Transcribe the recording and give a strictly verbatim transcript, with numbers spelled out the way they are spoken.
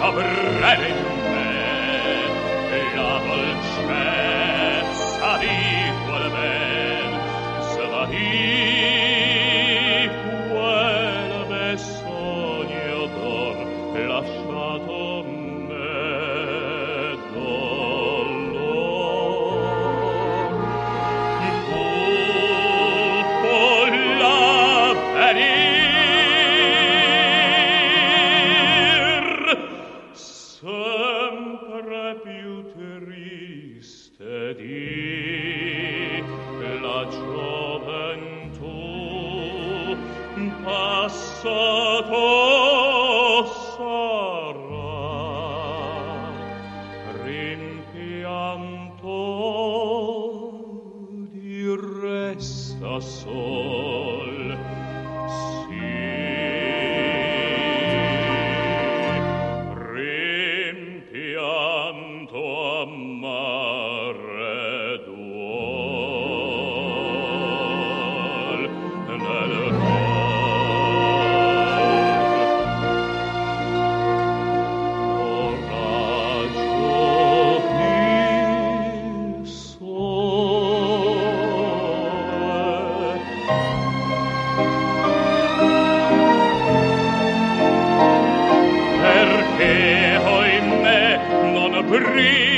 a breve in me la dolcezza di quel ben svanì quel me sogno d'or lasciato me dolor tutto l'avvenir sempre più triste di la gioventù passato sarà rimpianto di resta sol sì rimpianto amare duol nel coraggio il sole perché oimè non brilla